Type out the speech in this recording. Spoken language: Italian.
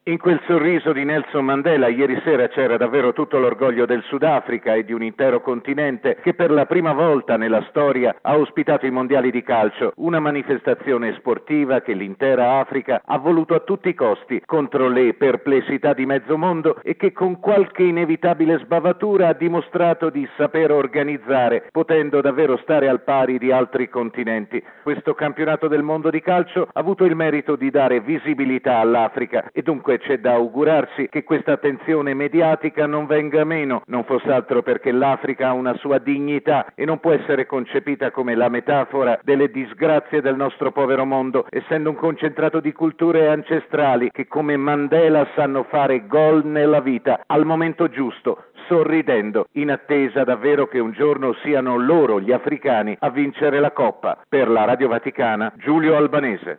In quel sorriso di Nelson Mandela ieri sera c'era davvero tutto l'orgoglio del Sudafrica e di un intero continente che per la prima volta nella storia ha ospitato i mondiali di calcio, una manifestazione sportiva che l'intera Africa ha voluto a tutti i costi contro le perplessità di mezzo mondo e che con qualche inevitabile sbavatura ha dimostrato di saper organizzare, potendo davvero stare al pari di altri continenti. Questo campionato del mondo di calcio ha avuto il merito di dare visibilità all'Africa e dunque c'è da augurarsi che questa attenzione mediatica non venga meno, non fosse altro perché l'Africa ha una sua dignità e non può essere concepita come la metafora delle disgrazie del nostro povero mondo, essendo un concentrato di culture ancestrali che come Mandela sanno fare gol nella vita al momento giusto, sorridendo, in attesa davvero che un giorno siano loro, gli africani, a vincere la Coppa. Per la Radio Vaticana, Giulio Albanese.